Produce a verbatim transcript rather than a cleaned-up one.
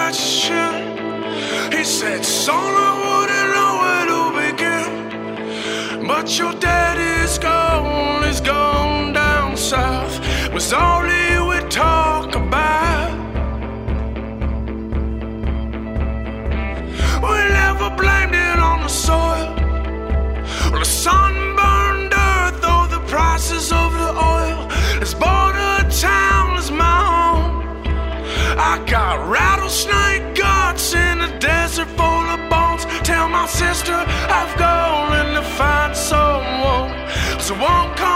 question. He said, son, I wouldn't know where to begin, but your daddy's gone, he's gone down south, was all he would talk about. We never blamed it on the soil, or the sunburned earth, or the prices of the oil. This border town is my home. I got rattlesnake guts in a desert full of bones. Tell my sister I've gone in to find someone, so won't come